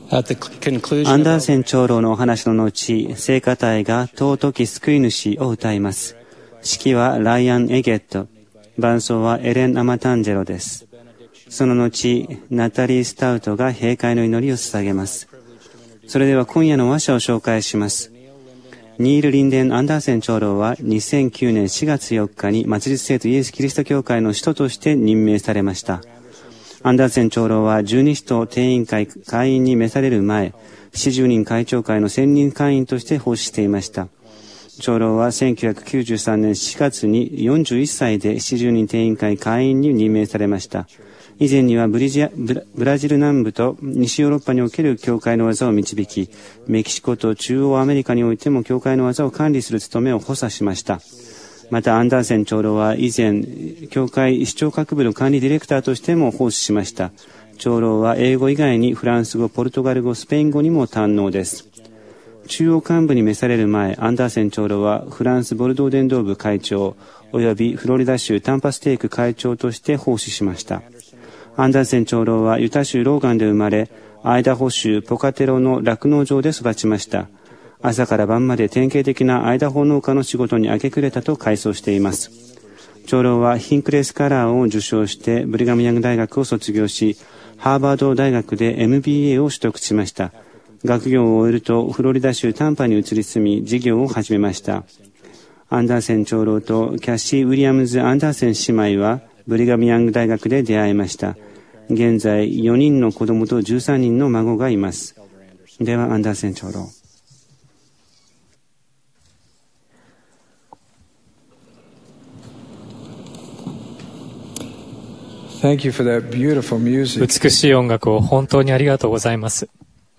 アンダーセン長老のお話の後、聖歌隊が尊き救い主を歌います。指揮はライアン・エゲット、伴奏はエレン・アマタンジェロです。その後、ナタリー・スタウトが閉会の祈りを捧げます。それでは今夜の話者を紹介します。ニール・リンデン・アンダーセン長老は2009年4月4日に末日聖徒イエス・キリスト教会の使徒として任命されました。アンダーセン長老は十二使徒定員会会員に召される前、四十人会長会の専任会員として奉仕していました。長老は1993年4月に41歳で四十人定員会会員に任命されました。以前にはブラジル南部と西ヨーロッパにおける教会の技を導き、メキシコと中央アメリカにおいても教会の技を管理する務めを補佐しました。またアンダーセン長老は以前、教会視聴覚部の管理ディレクターとしても奉仕しました。長老は英語以外にフランス語、ポルトガル語、スペイン語にも堪能です。中央幹部に召される前、アンダーセン長老はフランスボルドー伝道部会長およびフロリダ州タンパステーク会長として奉仕しました。アンダーセン長老はユタ州ローガンで生まれ、アイダホ州ポカテロの酪農場で育ちました。朝から晩まで典型的なアイダホ農家の仕事に明け暮れたと回想しています。長老はヒンクレスカラーを受賞してブリガムヤング大学を卒業し、ハーバード大学で MBA を取得しました。学業を終えるとフロリダ州タンパに移り住み、事業を始めました。アンダーセン長老とキャッシー・ウィリアムズ・アンダーセン姉妹はブリガムヤング大学で出会いました。現在4人の子供と13人の孫がいます。ではアンダーセン長老。 美しい音楽を本当にありがとうございます。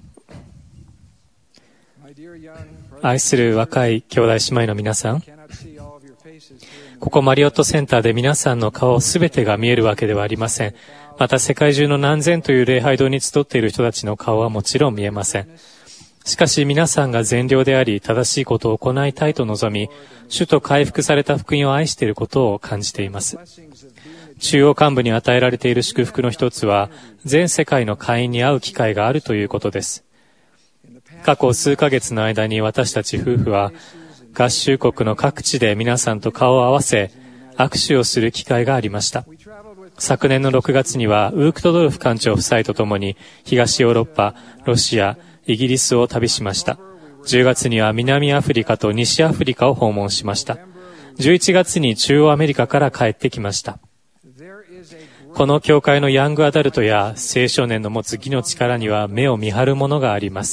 愛する若い兄弟姉妹の皆さん、ここマリオットセンターで皆さんの顔すべてが見えるわけではありません。また世界中の何千という礼拝堂に集っている人たちの顔はもちろん見えません。しかし皆さんが善良であり正しいことを行いたいと望み、主と回復された福音を愛していることを感じています。中央幹部に与えられている祝福の一つは、全世界の会員に会う機会があるということです。過去数ヶ月の間に私たち夫婦は、合衆国の各地で皆さんと顔を合わせ、握手をする機会がありました。昨年の6月には、ウークトドルフ艦長夫妻と共に、東ヨーロッパ、ロシア、イギリスを旅しました。10月には南アフリカと西アフリカを訪問しました。11月に中央アメリカから帰ってきました。この教会のヤングアダルトや青少年の持つ義の力には目を見張るものがあります。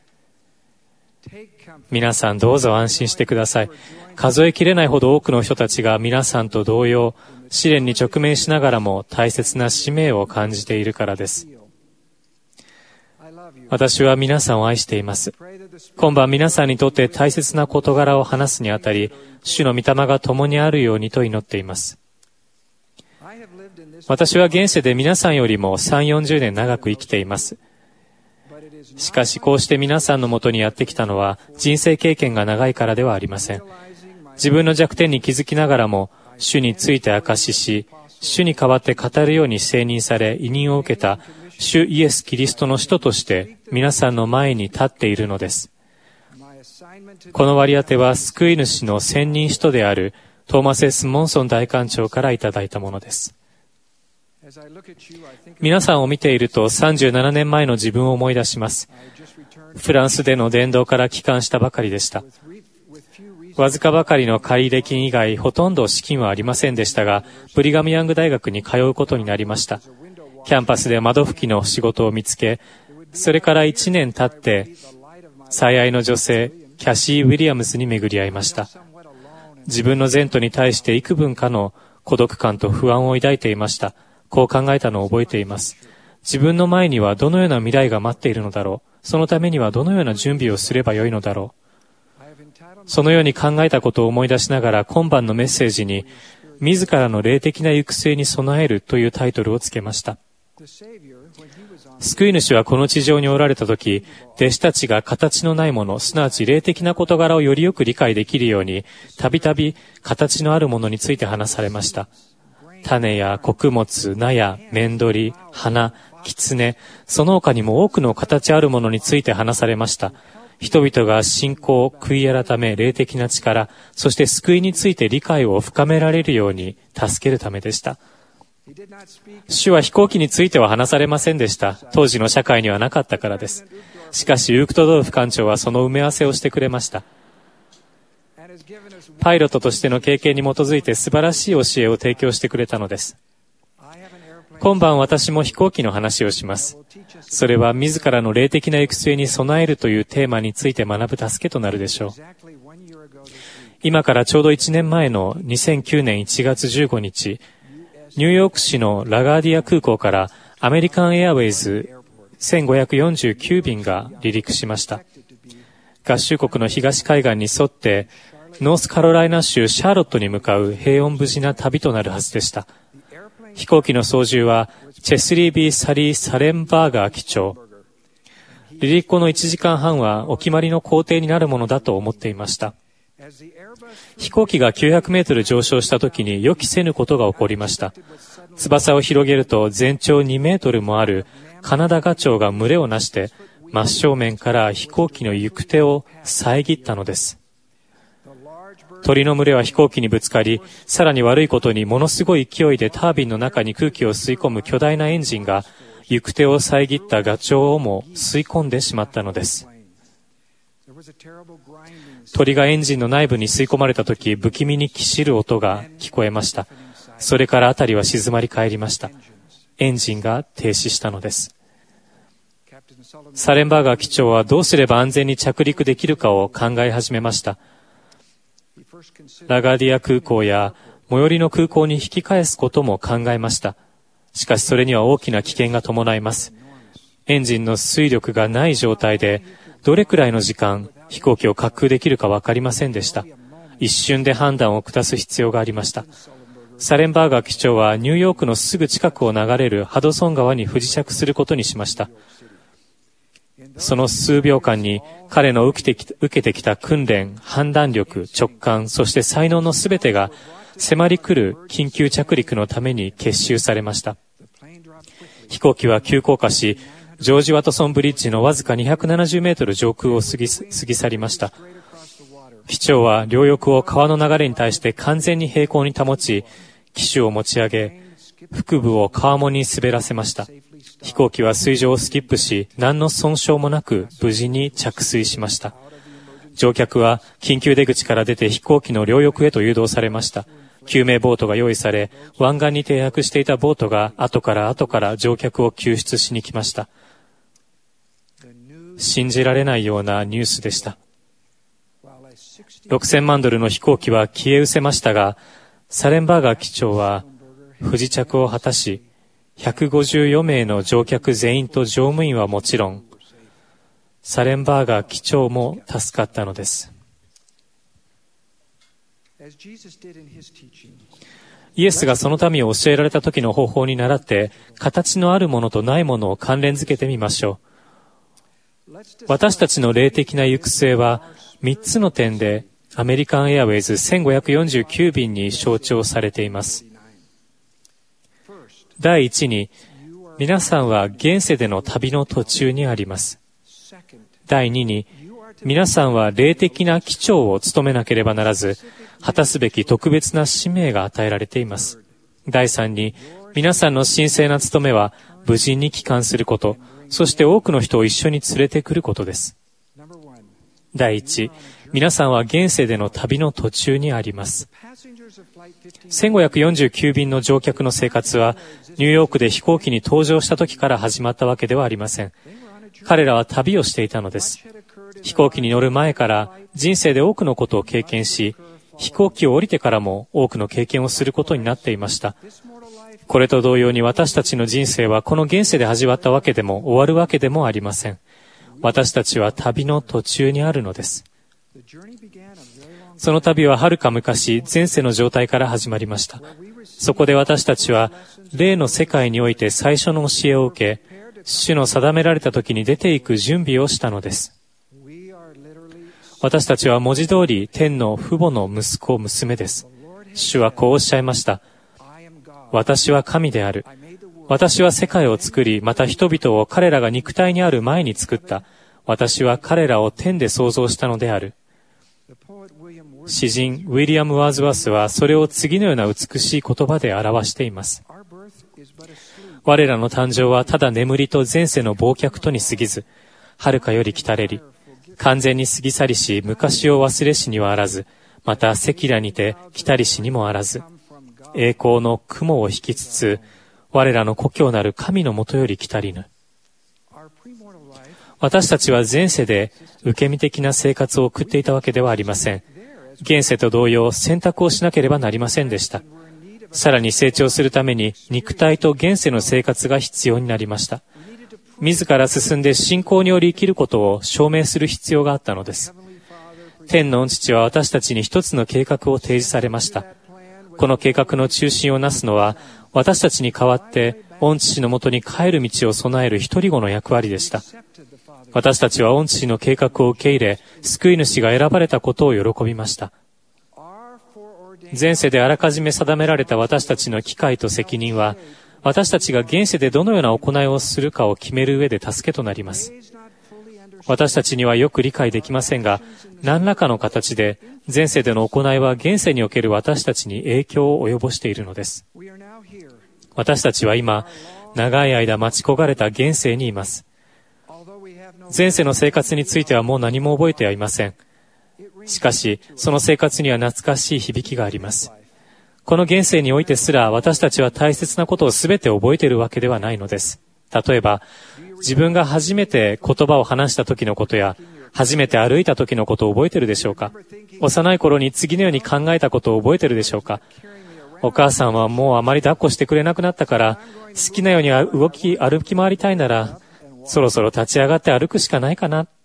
皆さんどうぞ安心してください。数えきれないほど多くの人たちが皆さんと同様、試練に直面しながらも大切な使命を感じているからです。私は皆さんを愛しています。今晩皆さんにとって大切な事柄を話すにあたり、主の御霊が共にあるようにと祈っています。私は現世で皆さんよりも3、40年長く生きています。しかしこうして皆さんのもとにやってきたのは人生経験が長いからではありません。自分の弱点に気づきながらも主について証しし、主に代わって語るように承認され委任を受けた主イエス・キリストの使徒として皆さんの前に立っているのです。この割り当ては救い主の専任使徒であるトーマス・S・モンソン大官長からいただいたものです。皆さんを見ていると37年前の自分を思い出します。フランスでの伝道から帰還したばかりでした。わずかばかりの借入金以外ほとんど資金はありませんでしたが、ブリガムヤング大学に通うことになりました。キャンパスで窓拭きの仕事を見つけ、それから1年経って最愛の女性キャシー・ウィリアムズに巡り合いました。自分の前途に対して幾分かの孤独感と不安を抱いていました。こう考えたのを覚えています。自分の前にはどのような未来が待っているのだろう。そのためにはどのような準備をすればよいのだろう。そのように考えたことを思い出しながら今晩のメッセージに、自らの霊的な行く末に備えるというタイトルをつけました。救い主はこの地上におられたとき、弟子たちが形のないもの、すなわち霊的な事柄をよりよく理解できるように、たびたび形のあるものについて話されました。種や穀物、菜や面取り、花、 狐、その他にも多くの形あるものについて話されました。人々が信仰、悔い改め、霊的な力、そして救いについて理解を深められるように助けるためでした。主は飛行機については話されませんでした。当時の社会にはなかったからです。しかし、ウークトドルフ艦長はその埋め合わせをしてくれました。パイロットとしての経験に基づいて素晴らしい教えを提供してくれたのです。今晩私も飛行機の話をします。それは自らの霊的な行く末に備えるというテーマについて学ぶ助けとなるでしょう。今からちょうど1年前の2009年1月15日、ニューヨーク市のラガーディア空港からアメリカンエアウェイズ1549便が離陸しました。合衆国の東海岸に沿ってノースカロライナ州シャーロットに向かう平穏無事な旅となるはずでした。飛行機の操縦はチェスリー・ビー・サリー・サレンバーガー機長。離陸後の1時間半はお決まりの工程になるものだと思っていました。飛行機が900メートル上昇した時に予期せぬことが起こりました。翼を広げると全長2メートルもあるカナダガチョウが群れをなして真正面から飛行機の行く手を遮ったのです。鳥の群れは飛行機にぶつかり、さらに悪いことにものすごい勢いでタービンの中に空気を吸い込む巨大なエンジンが行く手を遮ったガチョウをも吸い込んでしまったのです。鳥がエンジンの内部に吸い込まれたとき、不気味にきしる音が聞こえました。それから辺りは静まり返りました。エンジンが停止したのです。サレンバーガー機長はどうすれば安全に着陸できるかを考え始めました。ラガーディア空港や最寄りの空港に引き返すことも考えました。しかしそれには大きな危険が伴います。エンジンの推力がない状態でどれくらいの時間飛行機を滑空できるか分かりませんでした。一瞬で判断を下す必要がありました。サレンバーガー機長はニューヨークのすぐ近くを流れるハドソン川に不時着することにしました。その数秒間に彼の受けてきた訓練、判断力、直感、そして才能のすべてが迫り来る緊急着陸のために結集されました。飛行機は急降下し、ジョージ・ワトソンブリッジのわずか270メートル上空を過ぎ去りました。機長は両翼を川の流れに対して完全に平行に保ち、機首を持ち上げ、腹部を川面に滑らせました。飛行機は水上をスキップし、何の損傷もなく無事に着水しました。乗客は緊急出口から出て飛行機の両翼へと誘導されました。救命ボートが用意され、湾岸に停泊していたボートが後から乗客を救出しに来ました。信じられないようなニュースでした。$6000万の飛行機は消え失せましたが、サレンバーガー機長は不時着を果たし、154名の乗客全員と乗務員はもちろん、サレンバーガー機長も助かったのです。イエスがその民を教えられた時の方法に倣って、形のあるものとないものを関連づけてみましょう。私たちの霊的な行く末は、3つの点でアメリカンエアウェイズ1549便に象徴されています。第一に、皆さんは現世での旅の途中にあります。第二に、皆さんは霊的な機長を務めなければならず、果たすべき特別な使命が与えられています。第三に、皆さんの神聖な務めは無事に帰還すること、そして多くの人を一緒に連れてくることです。第一、皆さんは現世での旅の途中にあります。1549便の乗客の生活は、ニューヨークで飛行機に搭乗した時から始まったわけではありません。彼らは旅をしていたのです。飛行機に乗る前から人生で多くのことを経験し、飛行機を降りてからも多くの経験をすることになっていました。これと同様に私たちの人生はこの現世で始まったわけでも終わるわけでもありません。私たちは旅の途中にあるのです。その旅ははるか昔、前世の状態から始まりました。そこで私たちは霊の世界において最初の教えを受け、主の定められた時に出ていく準備をしたのです。私たちは文字通り天の父母の息子、娘です。主はこうおっしゃいました。私は神である。 私は世界を作り、また人々を彼らが肉体にある前に作った。私は彼らを天で創造したのである。詩人ウィリアム・ワーズワースはそれを次のような美しい言葉で表しています。我らの誕生はただ眠りと前世の忘却とに過ぎず、遥かより来たれり、完全に過ぎ去りし、昔を忘れしにはあらず、また赤裸にて来たりしにもあらず、栄光の雲を引きつつ、我らの故郷なる神のもとより来たりぬ。私たちは前世で受け身的な生活を送っていたわけではありません。現世と同様、選択をしなければなりませんでした。さらに成長するために肉体と現世の生活が必要になりました。自ら進んで信仰により生きることを証明する必要があったのです。天の御父は私たちに一つの計画を提示されました。この計画の中心をなすのは、私たちに代わって御父のもとに帰る道を備える一人子の役割でした。私たちは御父の計画を受け入れ、救い主が選ばれたことを喜びました。前世であらかじめ定められた私たちの機会と責任は、私たちが現世でどのような行いをするかを決める上で助けとなります。私たちにはよく理解できませんが、何らかの形で前世での行いは現世における私たちに影響を及ぼしているのです。私たちは今、長い間待ち焦がれた現世にいます。前世の生活についてはもう何も覚えてはいません。しかし、その生活には懐かしい響きがあります。この現世においてすら私たちは大切なことをすべて覚えているわけではないのです。例えば、自分が初めて言葉を話した時のことや、初めて歩いた時のことを覚えているでしょうか？幼い頃に次のように考えたことを覚えているでしょうか？お母さんはもうあまり抱っこしてくれなくなったから、好きなように歩き回りたいなら、そろそろ立ち上がって歩くしかないかな。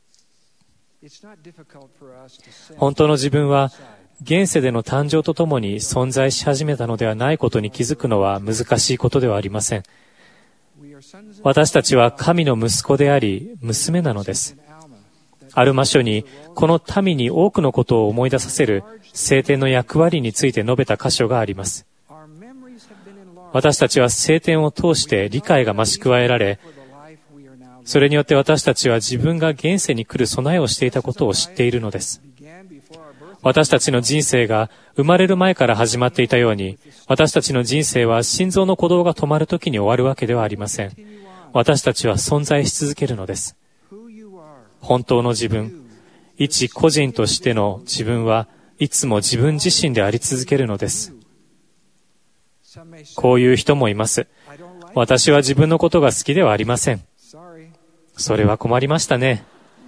本当の自分は、現世での誕生とともに存在し始めたのではないことに気づくのは難しいことではありません。私たちは神の息子であり、娘なのです。アルマ書に、この民に多くのことを思い出させる聖典の役割について述べた箇所があります。私たちは聖典を通して理解が増し加えられ、それによって私たちは自分が現世に来る備えをしていたことを知っているのです。私たちの人生が生まれる前から始まっていたように、私たちの人生は心臓の鼓動が止まるときに終わるわけではありません。私たちは存在し続けるのです。本当の自分、一個人としての自分はいつも自分自身であり続けるのです。こういう人もいます。私は自分のことが好きではありません。それは困りましたね。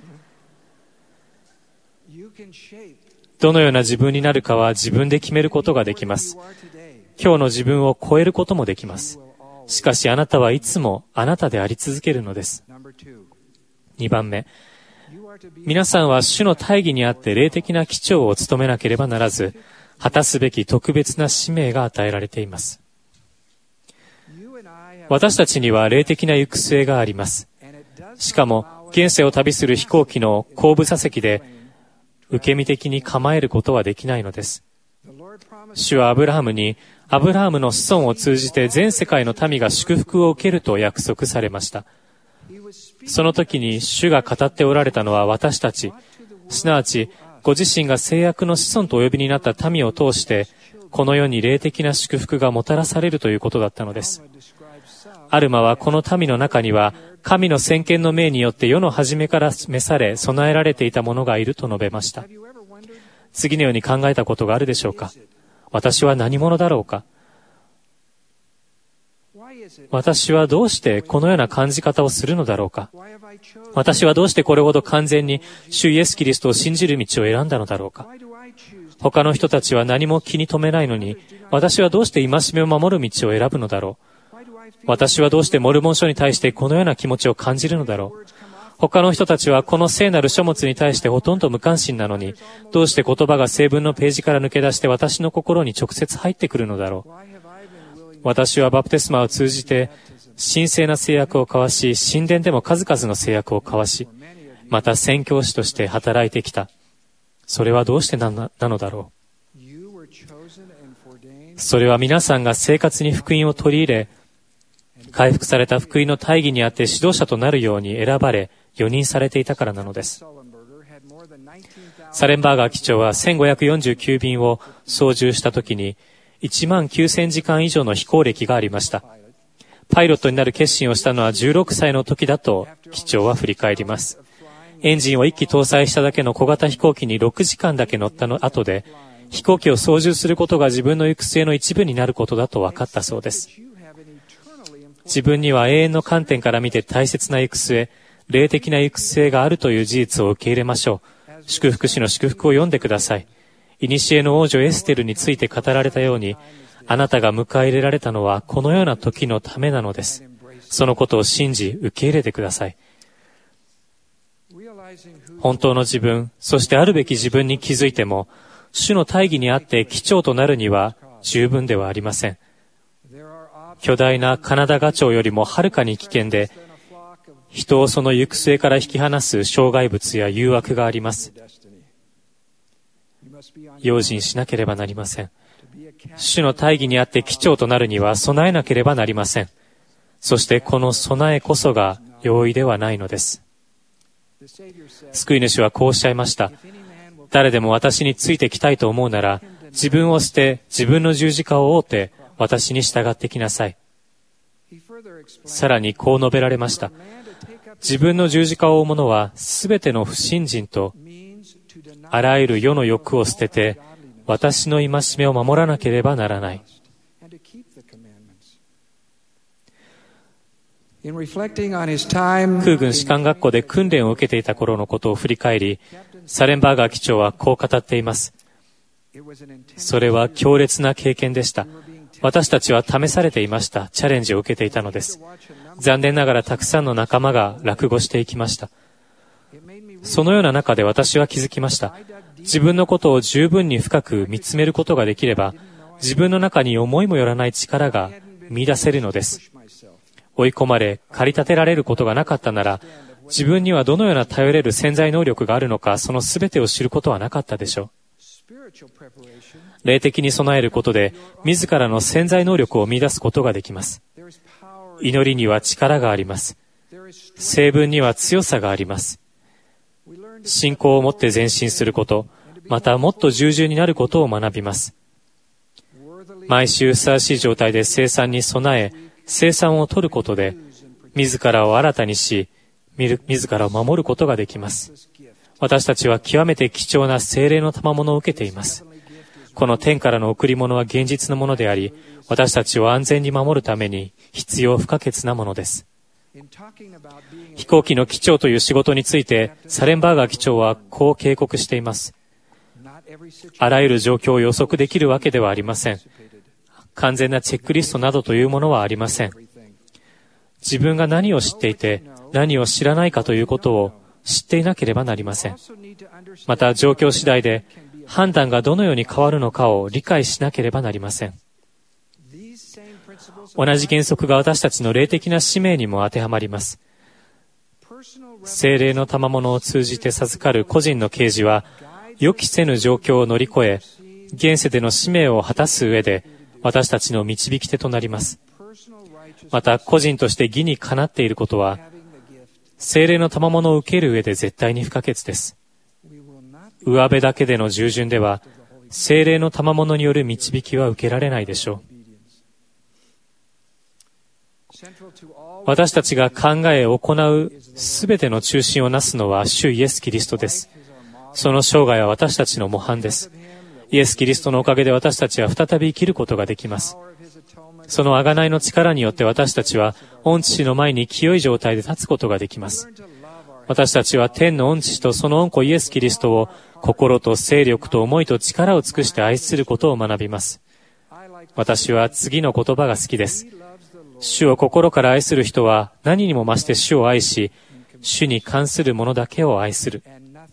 どのような自分になるかは自分で決めることができます。今日の自分を超えることもできます。しかしあなたはいつもあなたであり続けるのです。2番目、皆さんは主の大義にあって霊的な機長を務めなければならず、果たすべき特別な使命が与えられています。私たちには霊的な行く末があります。しかも、現世を旅する飛行機の後部座席で、受け身的に構えることはできないのです。主はアブラハムに、アブラハムの子孫を通じて全世界の民が祝福を受けると約束されました。その時に主が語っておられたのは私たち、すなわちご自身が聖約の子孫とお呼びになった民を通して、この世に霊的な祝福がもたらされるということだったのです。アルマはこの民の中には、神の先見の命によって世の初めから召され、備えられていた者がいると述べました。次のように考えたことがあるでしょうか。私は何者だろうか。私はどうしてこのような感じ方をするのだろうか。私はどうしてこれほど完全に主イエスキリストを信じる道を選んだのだろうか。他の人たちは何も気に留めないのに、私はどうして戒めを守る道を選ぶのだろう。私はどうしてモルモン書に対してこのような気持ちを感じるのだろう。他の人たちはこの聖なる書物に対してほとんど無関心なのに、どうして言葉が聖文のページから抜け出して私の心に直接入ってくるのだろう。私はバプテスマを通じて神聖な制約を交わし、神殿でも数々の制約を交わし、また宣教師として働いてきた。それはどうしてなのだろう。それは皆さんが生活に福音を取り入れ、 回復された福音の大義にあって指導者となるように選ばれ、容認されていたからなのです。サレンバーガー機長は1549便を操縦したときに、19000時間以上の飛行歴がありました。パイロットになる決心をしたのは16歳の時だと機長は振り返ります。エンジンを1機搭載しただけの小型飛行機に6時間だけ乗ったの後で、飛行機を操縦することが自分の行く末の一部になることだと分かったそうです。自分には永遠の観点から見て大切な行く末、霊的な行く末があるという事実を受け入れましょう。祝福詩の祝福を読んでください。古の王女エステルについて語られたように、あなたが迎え入れられたのはこのような時のためなのです。そのことを信じ、受け入れてください。本当の自分、そしてあるべき自分に気づいても、主の大義にあって機長となるには十分ではありません。巨大なカナダガチョウよりもはるかに危険で、人をその行く末から引き離す障害物や誘惑があります。用心しなければなりません。主の大義にあって機長となるには備えなければなりません。そしてこの備えこそが容易ではないのです。救い主はこうおっしゃいました。誰でも私についてきたいと思うなら、自分を捨て、自分の十字架を追って、私に従ってきなさい。さらにこう述べられました。自分の十字架を追う者は、すべての不信心と、あらゆる世の欲を捨てて、私の戒めを守らなければならない。空軍士官学校で訓練を受けていた頃のことを振り返り、サレンバーガー機長はこう語っています。それは強烈な経験でした。私たちは試されていました。チャレンジを受けていたのです。残念ながらたくさんの仲間が落語していきました。そのような中で私は気づきました。自分のことを十分に深く見つめることができれば、自分の中に思いもよらない力が見出せるのです。追い込まれ、駆り立てられることがなかったなら、自分にはどのような頼れる潜在能力があるのか、その全てを知ることはなかったでしょう。霊的に備えることで、自らの潜在能力を見出すことができます。祈りには力があります。聖文には強さがあります。信仰を持って前進すること、またもっと従順になることを学びます。毎週ふさわしい状態で生産に備え、生産を取ることで、自らを新たにし、自らを守ることができます。私たちは極めて貴重な聖霊の賜物を受けています。この天からの贈り物は現実のものであり、私たちを安全に守るために必要不可欠なものです。飛行機の機長という仕事について、サレンバーガー機長はこう警告しています。あらゆる状況を予測できるわけではありません。完全なチェックリストなどというものはありません。自分が何を知っていて、何を知らないかということを知っていなければなりません。また状況次第で判断がどのように変わるのかを理解しなければなりません。同じ原則が私たちの霊的な使命にも当てはまります。聖霊の賜物を通じて授かる個人の啓示は、予期せぬ状況を乗り越え、現世での使命を果たす上で、私たちの導き手となります。また、個人として義にかなっていることは、聖霊の賜物を受ける上で絶対に不可欠です。上辺だけでの従順では、聖霊の賜物による導きは受けられないでしょう。私たちが考え行うすべての中心をなすのは主イエス・キリストです。その生涯は私たちの模範です。イエス・キリストのおかげで私たちは再び生きることができます。その贖いの力によって私たちは御父の前に清い状態で立つことができます。私たちは天の御父とその御子イエス・キリストを心と精力と思いと力を尽くして愛することを学びます。私は次の言葉が好きです。主を心から愛する人は何にも増して主を愛し、主に関するものだけを愛する。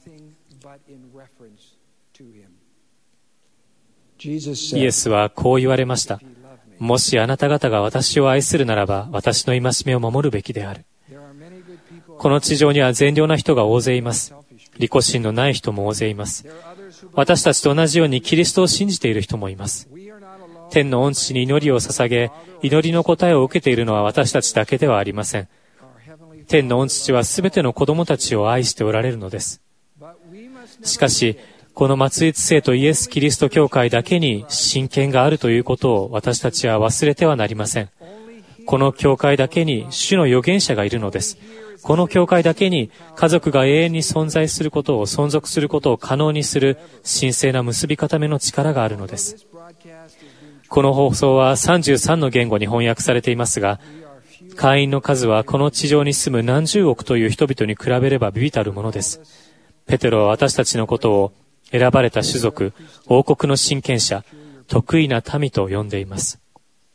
イエスはこう言われました。もしあなた方が私を愛するならば、私の戒めを守るべきである。この地上には善良な人が大勢います。利己心のない人も大勢います。私たちと同じようにキリストを信じている人もいます。 天の恩師に祈りを捧げ、祈りの答えを受けているのは私たちだけではありません。天の御父はすべての子供たちを愛しておられるのです。しかし、この末裔生とイエス・キリスト教会だけに親権があるということを私たちは忘れてはなりません。この教会だけに主の預言者がいるのです。この教会だけに家族が永遠に存在することを、存続することを可能にする神聖な結び固めの力があるのです。この放送は33の言語に翻訳されていますが、会員の数はこの地上に住む何十億という人々に比べれば微々たるものです。ペテロは私たちのことを選ばれた種族、王国の親権者、得意な民と呼んでいます。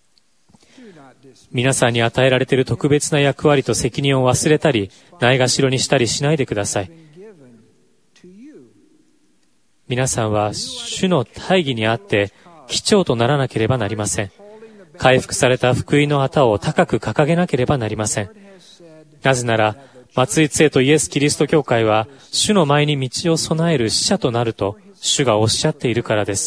皆さんに与えられている特別な役割と責任を忘れたり、ないがしろにしたりしないでください。皆さんは主の大義にあって貴重とならなければなりません。回復された福音の旗を高く掲げなければなりません。なぜなら、末裔生とイエス・キリスト教会は、主の前に道を備える使者となると、主がおっしゃっているからです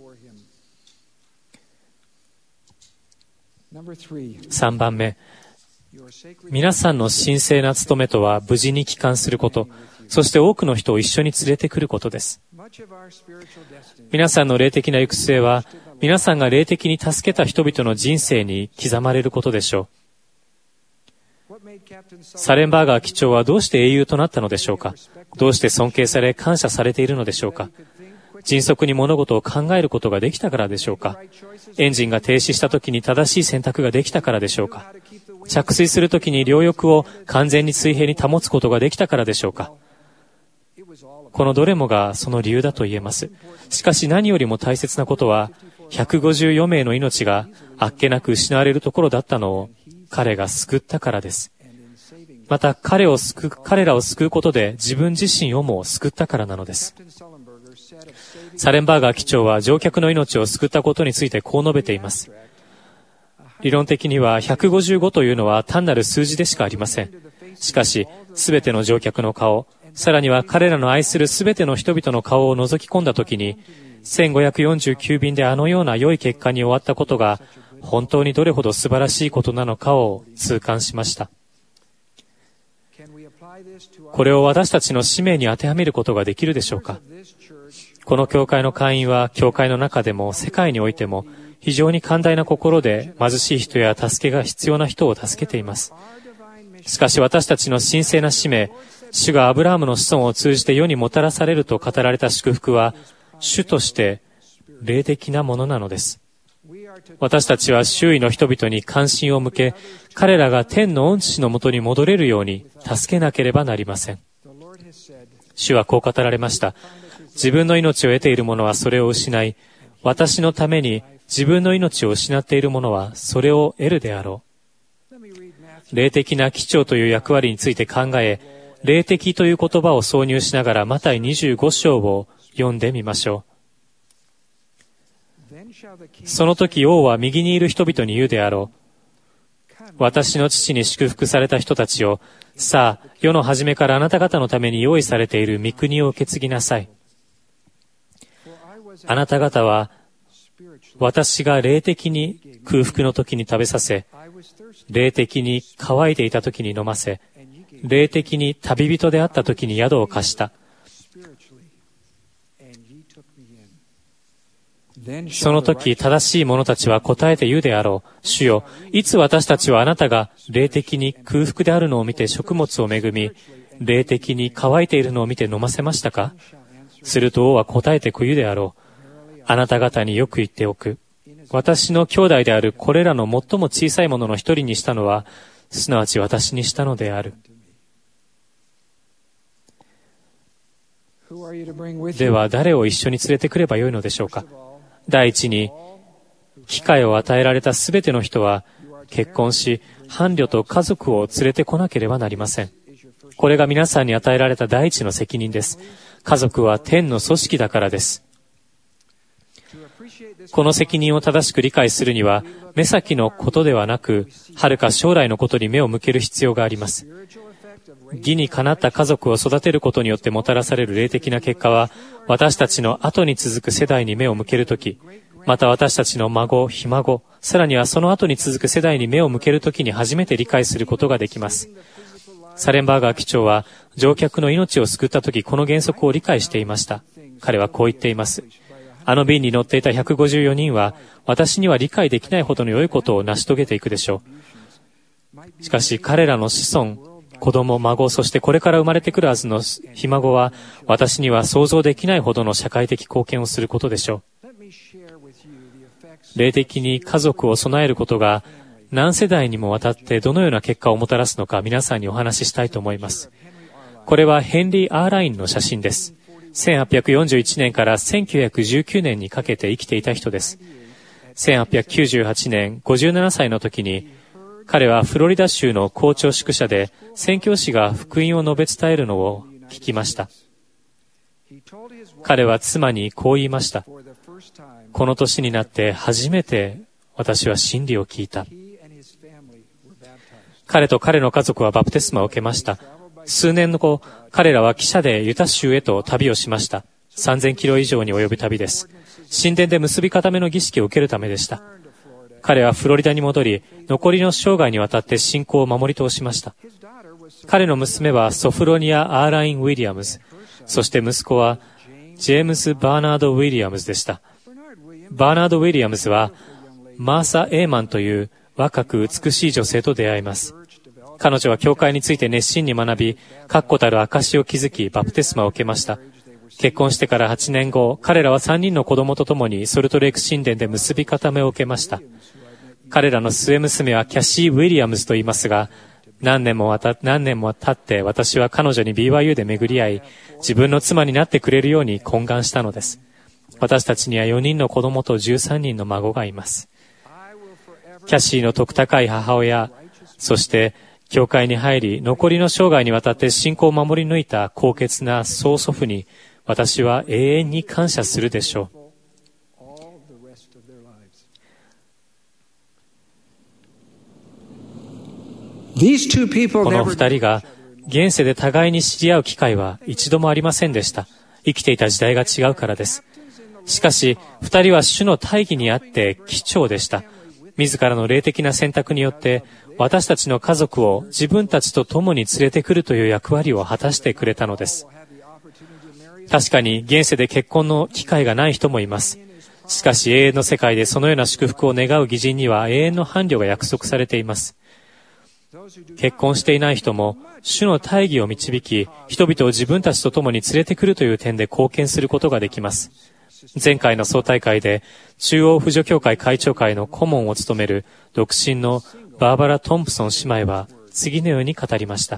。3番目、皆さんの神聖な務めとは無事に帰還すること、そして多くの人を一緒に連れてくることです。皆さんの霊的な行く末は、皆さんが霊的に助けた人々の人生に刻まれることでしょう。サレンバーガー機長はどうして英雄となったのでしょうか。どうして尊敬され感謝されているのでしょうか。迅速に物事を考えることができたからでしょうか。エンジンが停止した時に正しい選択ができたからでしょうか。着水する時に両翼を完全に水平に保つことができたからでしょうか。このどれもがその理由だと言えます。しかし何よりも大切なことは、154名の命があっけなく失われるところだったのを彼が救ったからです。また彼らを救うことで自分自身をも救ったからなのです。サレンバーガー機長は乗客の命を救ったことについてこう述べています。理論的には155というのは単なる数字でしかありません。しかし、すべての乗客の顔、さらには彼らの愛するすべての人々の顔を覗き込んだときに、1549便であのような良い結果に終わったことが、本当にどれほど素晴らしいことなのかを痛感しました。これを私たちの使命に当てはめることができるでしょうか。この教会の会員は、教会の中でも世界においても、非常に寛大な心で貧しい人や助けが必要な人を助けています。しかし私たちの神聖な使命、主がアブラハムの子孫を通じて世にもたらされると語られた祝福は、主として霊的なものなのです。私たちは周囲の人々に関心を向け、彼らが天の御父のもとに戻れるように助けなければなりません。主はこう語られました。自分の命を得ている者はそれを失い、私のために自分の命を失っている者はそれを得るであろう。霊的な機長という役割について考え、霊的という言葉を挿入しながらマタイ25章を読んでみましょう。その時王は右にいる人々に言うであろう。私の父に祝福された人たちを、さあ、世の初めからあなた方のために用意されている御国を受け継ぎなさい。あなた方は、私が霊的に空腹の時に食べさせ、霊的に乾いていた時に飲ませ、霊的に旅人であった時に宿を貸した。その時正しい者たちは答えて言うであろう。主よ、いつ私たちはあなたが霊的に空腹であるのを見て食物を恵み、霊的に乾いているのを見て飲ませましたか？すると王は答えて言うであろう。あなた方によく言っておく。私の兄弟であるこれらの最も小さいものの一人にしたのは、すなわち私にしたのである。では誰を一緒に連れてくればよいのでしょうか。第一に、機会を与えられたすべての人は、結婚し、伴侶と家族を連れてこなければなりません。これが皆さんに与えられた第一の責任です。家族は天の組織だからです。この責任を正しく理解するには、目先のことではなく、遥か将来のことに目を向ける必要があります。義にかなった家族を育てることによってもたらされる霊的な結果は、私たちの後に続く世代に目を向けるとき、 また私たちの孫、ひ孫、さらにはその後に続く世代に目を向けるときに初めて理解することができます。サレンバーガー機長は乗客の命を救ったときこの原則を理解していました。彼はこう言っています。あの便に乗っていた154人は私には理解できないほどの良いことを成し遂げていくでしょう。しかし彼らの子孫、子供、孫、そしてこれから生まれてくるはずのひ孫は私には想像できないほどの社会的貢献をすることでしょう。霊的に家族を備えることが何世代にもわたってどのような結果をもたらすのか皆さんにお話ししたいと思います。これはヘンリー・アーラインの写真です。1841年から1919年にかけて生きていた人です。1898年57歳の時に彼はフロリダ州の校長宿舎で宣教師が福音を述べ伝えるのを聞きました。彼は妻にこう言いました。この年になって初めて私は真理を聞いた。彼と彼の家族はバプテスマを受けました。数年後、彼らは汽車でユタ州へと旅をしました。3000キロ以上に及ぶ旅です。神殿で結び固めの儀式を受けるためでした。彼はフロリダに戻り、残りの生涯にわたって信仰を守り通しました。彼の娘はソフロニア・アーライン・ウィリアムズ、そして息子はジェームズ・バーナード・ウィリアムズでした。バーナード・ウィリアムズはマーサ・エーマンという若く美しい女性と出会います。彼女は教会について熱心に学び、確固たる証を築き、バプテスマを受けました。結婚してから8年後、彼らは3人の子供と共にソルトレイク神殿で結び固めを受けました。彼らの末娘はキャシー・ウィリアムズと言いますが、何年も経って私は彼女に BYU で巡り合い、自分の妻になってくれるように懇願したのです。私たちには4人の子供と13人の孫がいます。キャシーの徳高い母親、そして教会に入り、残りの生涯にわたって信仰を守り抜いた高潔な曽祖父に、私は永遠に感謝するでしょう。この二人が現世で互いに知り合う機会は一度もありませんでした。生きていた時代が違うからです。しかし、二人は主の大義にあって貴重でした。自らの霊的な選択によって、私たちの家族を自分たちと共に連れてくるという役割を果たしてくれたのです。確かに現世で結婚の機会がない人もいます。しかし永遠の世界でそのような祝福を願う義人には永遠の伴侶が約束されています。結婚していない人も主の大義を導き、人々を自分たちと共に連れてくるという点で貢献することができます。前回の総大会で中央扶助協会会長会の顧問を務める独身のバーバラ・トンプソン姉妹は次のように語りました。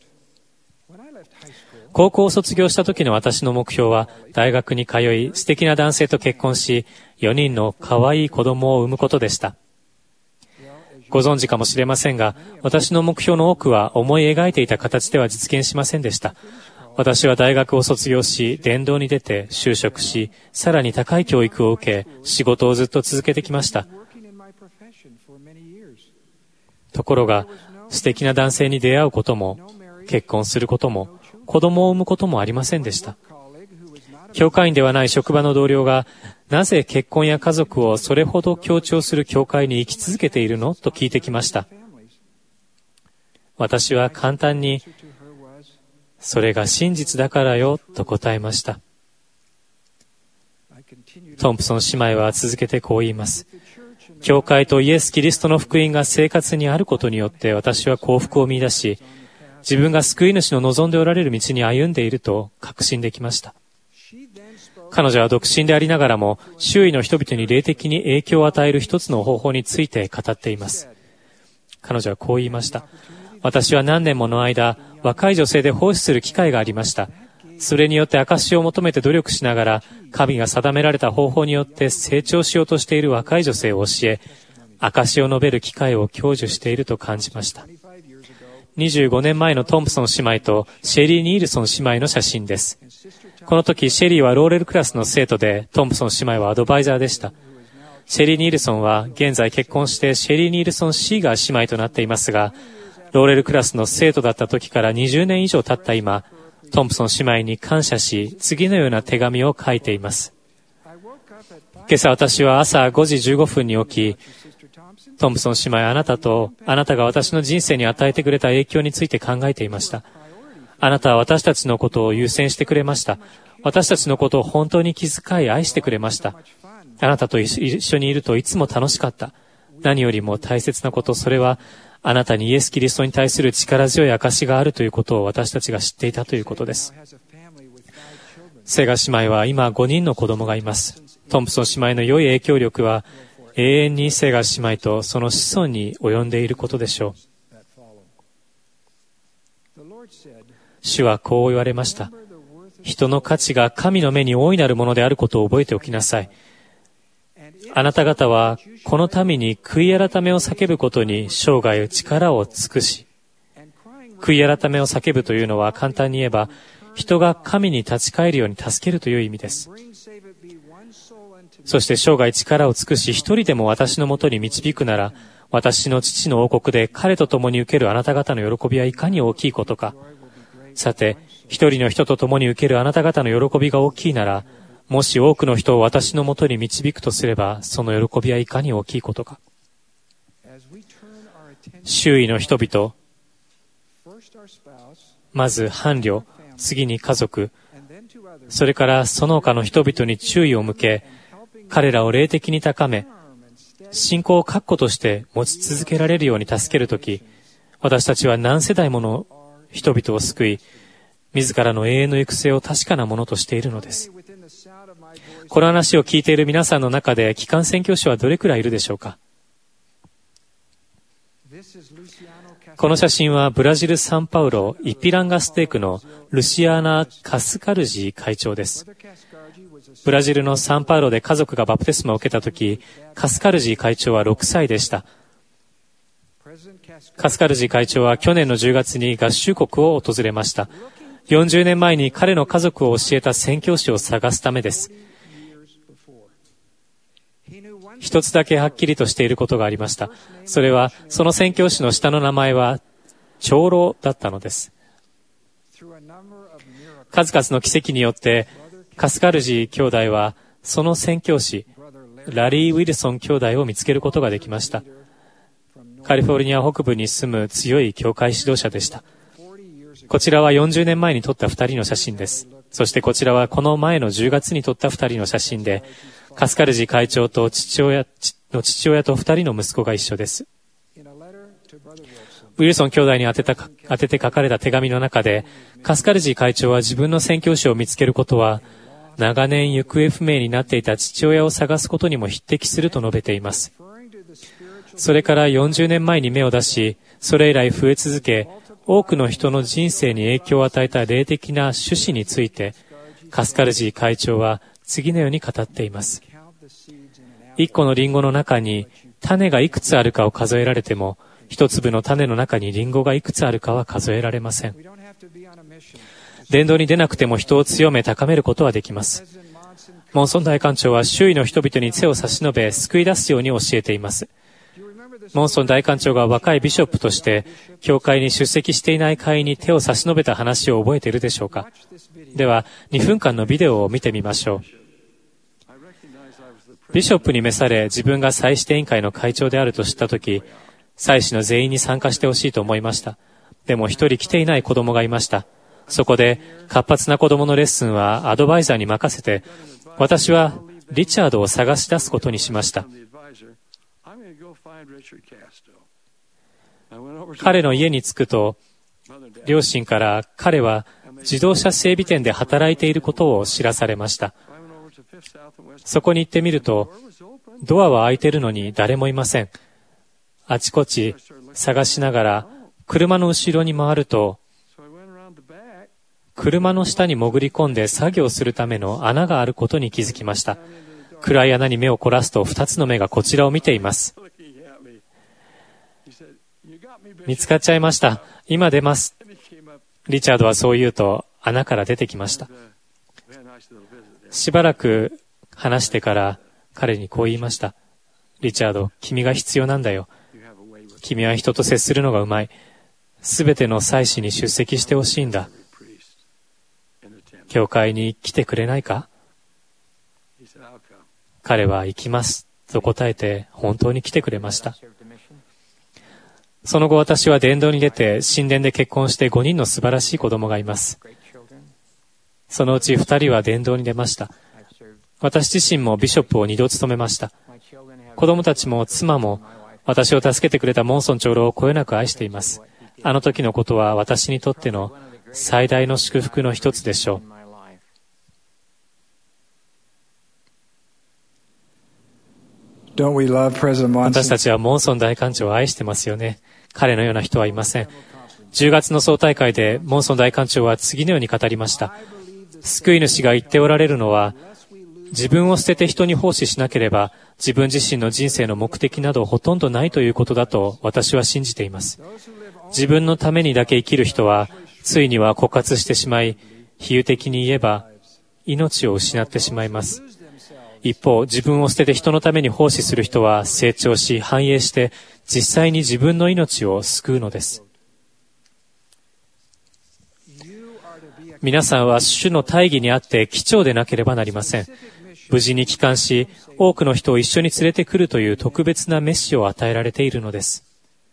高校を卒業した時の私の目標は大学に通い素敵な男性と結婚し4人の可愛い子供を産むことでした。ご存知かもしれませんが、私の目標の多くは思い描いていた形では実現しませんでした。私は大学を卒業し、伝道に出て就職し、さらに高い教育を受け、仕事をずっと続けてきました。ところが、素敵な男性に出会うことも、結婚することも、子供を産むこともありませんでした。教会員ではない職場の同僚が、なぜ結婚や家族をそれほど強調する教会に生き続けているのと聞いてきました。私は簡単に、それが真実だからよと答えました。トンプソン姉妹は続けてこう言います。教会とイエス・キリストの福音が生活にあることによって私は幸福を見出し、自分が救い主の望んでおられる道に歩んでいると確信できました。彼女は独身でありながらも周囲の人々に霊的に影響を与える一つの方法について語っています。彼女はこう言いました。私は何年もの間、若い女性で奉仕する機会がありました。それによって証しを求めて努力しながら、神が定められた方法によって成長しようとしている若い女性を教え、証しを述べる機会を享受していると感じました。25年前のトンプソン姉妹とシェリー・ニールソン姉妹の写真です。この時、シェリーはローレルクラスの生徒で、トンプソン姉妹はアドバイザーでした。シェリー・ニールソンは現在結婚してシェリー・ニールソン・シーガー姉妹となっていますが、ローレルクラスの生徒だった時から20年以上経った今、トンプソン姉妹に感謝し、次のような手紙を書いています。 今朝私は朝5時15分に起き、トンプソン姉妹、あなたが私の人生に与えてくれた影響について考えていました。あなたは私たちのことを優先してくれました。私たちのことを本当に気遣い愛してくれました。あなたと一緒にいるといつも楽しかった。何よりも大切なこと、それはあなたにイエス・キリストに対する力強い証があるということを私たちが知っていたということです。セガ姉妹は今5人の子供がいます。トンプソン姉妹の良い影響力は永遠にセガ姉妹とその子孫に及んでいることでしょう。主はこう言われました。人の価値が神の目に大いなるものであることを覚えておきなさい。あなた方はこの民に悔い改めを叫ぶことに生涯力を尽くし、悔い改めを叫ぶというのは簡単に言えば、人が神に立ち返るように助けるという意味です。そして生涯力を尽くし、一人でも私のもとに導くなら、私の父の王国で彼と共に受けるあなた方の喜びはいかに大きいことか。さて、一人の人と共に受けるあなた方の喜びが大きいなら、もし多くの人を私のもとに導くとすれば、その喜びはいかに大きいことか。周囲の人々、まず伴侶、次に家族、それからその他の人々に注意を向け、彼らを霊的に高め、信仰を確固として持ち続けられるように助けるとき、私たちは何世代もの人々を救い、自らの永遠の行く末を確かなものとしているのです。この話を聞いている皆さんの中で、機関宣教師はどれくらいいるでしょうか。この写真はブラジル・サンパウロ・イピランガステークのルシアーナ・カスカルジ会長です。ブラジルのサンパウロで家族がバプテスマを受けたとき、カスカルジ会長は6歳でした。カスカルジ会長は去年の10月に合衆国を訪れました。40年前に彼の家族を教えた宣教師を探すためです。一つだけはっきりとしていることがありました。それは、その宣教師の下の名前は長老だったのです。数々の奇跡によって、カスカルジ兄弟は、その宣教師、ラリー・ウィルソン兄弟を見つけることができました。カリフォルニア北部に住む強い教会指導者でした。こちらは40年前に撮った2人の写真です。そしてこちらはこの前の10月に撮った2人の写真で、カスカルジ会長と父親と2人の息子が一緒です。ウィルソン兄弟に宛てて書かれた手紙の中で、カスカルジ会長は自分の宣教師を見つけることは、長年行方不明になっていた父親を探すことにも匹敵すると述べています。それから40年前に芽を出し、それ以来増え続け、多くの人の人生に影響を与えた霊的な種子について、カスカルジ会長は次のように語っています。一個のリンゴの中に種がいくつあるかを数えられても、一粒の種の中にリンゴがいくつあるかは数えられません。伝道に出なくても人を強め高めることはできます。モンソン大官長は周囲の人々に手を差し伸べ救い出すように教えています。モンソン大官長が若いビショップとして教会に出席していない会員に手を差し伸べた話を覚えているでしょうか。では2分間のビデオを見てみましょう。ビショップに召され自分が祭司委員会の会長であると知ったとき、祭司の全員に参加してほしいと思いました。でも一人来ていない子供がいました。そこで活発な子供のレッスンはアドバイザーに任せて、私はリチャードを探し出すことにしました。彼の家に着くと、両親から彼は自動車整備店で働いていることを知らされました。そこに行ってみると、ドアは開いているのに誰もいません。あちこち探しながら車の後ろに回ると、車の下に潜り込んで作業するための穴があることに気づきました。暗い穴に目を凝らすと2つの目がこちらを見ています。見つかっちゃいました。今出ます。リチャードはそう言うと穴から出てきました。しばらく話してから彼にこう言いました。リチャード、君が必要なんだよ。君は人と接するのがうまい。すべての祭司に出席してほしいんだ。教会に来てくれないか？ 彼は行きますと答えて本当に来てくれました。その後私は伝道に出て神殿で結婚して5人の素晴らしい子供がいます。そのうち2人は伝道に出ました。私自身もビショップを2度務めました。子供たちも妻も私を助けてくれたモンソン長老をこよなく愛しています。あの時のことは私にとっての最大の祝福の一つでしょう。私たちはモンソン大館長を愛してますよね。彼のような人はいません。10月の総大会でモンソン大館長は次のように語りました。救い主が言っておられるのは、自分を捨てて人に奉仕しなければ自分自身の人生の目的などほとんどないということだと私は信じています。自分のためにだけ生きる人はついには枯渇してしまい、比喩的に言えば命を失ってしまいます。一方、自分を捨てて人のために奉仕する人は成長し繁栄して実際に自分の命を救うのです。皆さんは主の大義にあって貴重でなければなりません。無事に帰還し、多くの人を一緒に連れてくるという特別な召しを与えられているのです。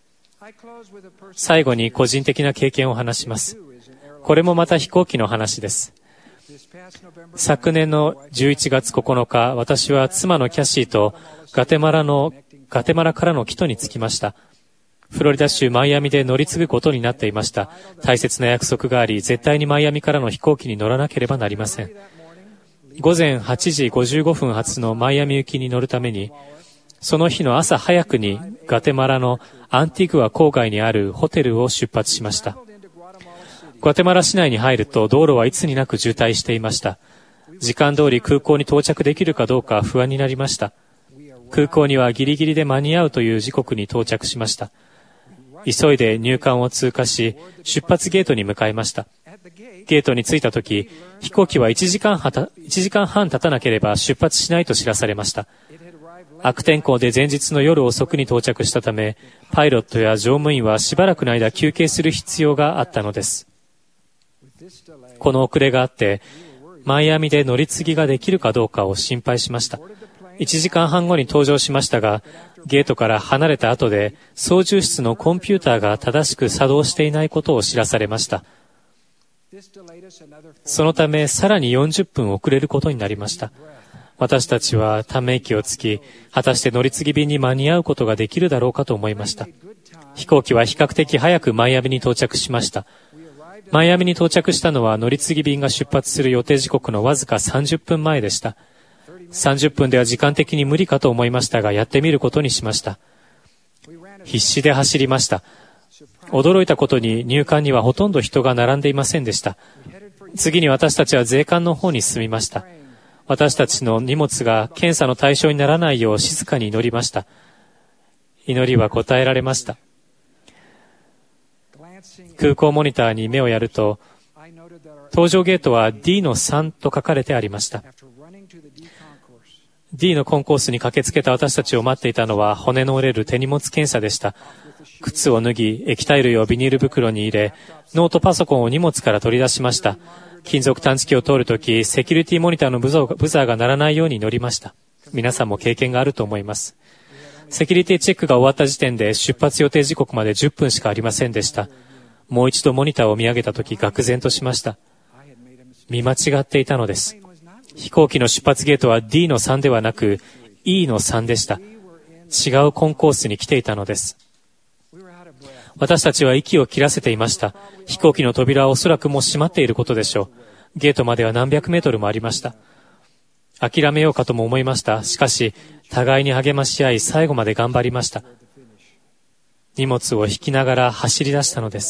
最後に個人的な経験を話します。これもまた飛行機の話です。昨年の11月9日、私は妻のキャシーとガテマラからの帰途に着きました。フロリダ州マイアミで乗り継ぐことになっていました。大切な約束があり、絶対にマイアミからの飛行機に乗らなければなりません。午前8時55分発のマイアミ行きに乗るために、その日の朝早くにガテマラのアンティグア郊外にあるホテルを出発しました。ガテマラ市内に入ると道路はいつになく渋滞していました。時間通り空港に到着できるかどうか不安になりました。空港にはギリギリで間に合うという時刻に到着しました。急いで入管を通過し、出発ゲートに向かいました。ゲートに着いたとき、飛行機は1時間半経たなければ出発しないと知らされました。悪天候で前日の夜遅くに到着したため、パイロットや乗務員はしばらくの間休憩する必要があったのです。この遅れがあって、マイアミで乗り継ぎができるかどうかを心配しました。1時間半後に搭乗しましたが、ゲートから離れた後で操縦室のコンピューターが正しく作動していないことを知らされました。そのためさらに40分遅れることになりました。私たちはため息をつき、果たして乗り継ぎ便に間に合うことができるだろうかと思いました。飛行機は比較的早くマイアミに到着しました。マイアミに到着したのは乗り継ぎ便が出発する予定時刻のわずか30分前でした。30分では時間的に無理かと思いましたが、やってみることにしました。必死で走りました。驚いたことに入管にはほとんど人が並んでいませんでした。次に私たちは税関の方に進みました。私たちの荷物が検査の対象にならないよう静かに祈りました。祈りは答えられました。空港モニターに目をやると、搭乗ゲートは D の3と書かれてありました。D のコンコースに駆けつけた私たちを待っていたのは骨の折れる手荷物検査でした。靴を脱ぎ、液体類をビニール袋に入れ、ノートパソコンを荷物から取り出しました。金属探知機を通るとき、セキュリティモニターのブザーが鳴らないように乗りました。皆さんも経験があると思います。セキュリティチェックが終わった時点で出発予定時刻まで10分しかありませんでした。もう一度モニターを見上げたとき、愕然としました。見間違っていたのです。飛行機の出発ゲートは D の3ではなく E の3でした。違うコンコースに来ていたのです。私たちは息を切らせていました。飛行機の扉はおそらくもう閉まっていることでしょう。ゲートまでは何百メートルもありました。諦めようかとも思いました。しかし、互いに励まし合い、最後まで頑張りました。荷物を引きながら走り出したのです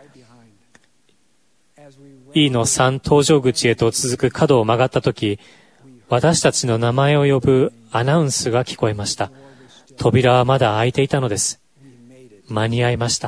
。E の3搭乗口へと続く角を曲がったとき、私たちの名前を呼ぶアナウンスが聞こえました。扉はまだ開いていたのです。間に合いました。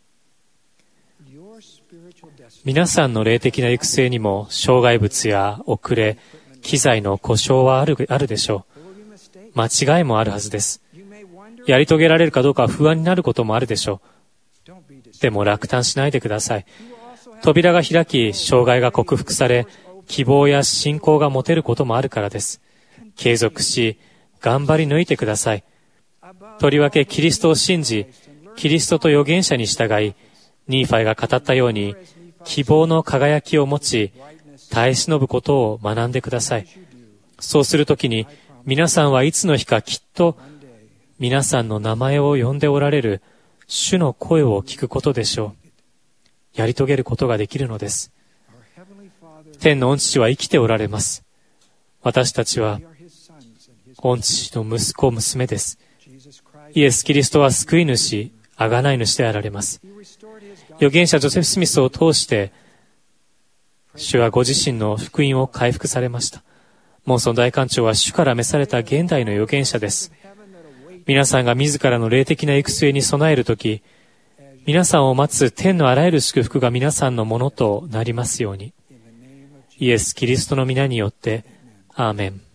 皆さんの霊的な行く末にも障害物や遅れ、機材の故障はあるでしょう。間違いもあるはずです。やり遂げられるかどうか不安になることもあるでしょう。でも落胆しないでください。扉が開き、障害が克服され、希望や信仰が持てることもあるからです。 継続し、頑張り抜いてください。とりわけキリストを信じ、キリストと預言者に従い、ニーファイが語ったように、希望の輝きを持ち、耐え忍ぶことを学んでください。そうするときに、皆さんはいつの日かきっと、皆さんの名前を呼んでおられる主の声を聞くことでしょう。やり遂げることができるのです。天の御父は生きておられます。私たちは、御父の息子、娘です。イエス・キリストは救い主、贖い主であられます。預言者ジョセフ・スミスを通して、主はご自身の福音を回復されました。モンソン大官長は主から召された現代の預言者です。皆さんが自らの霊的な行く末に備えるとき、皆さんを待つ天のあらゆる祝福が皆さんのものとなりますように。イエス・キリストの皆によって、アーメン。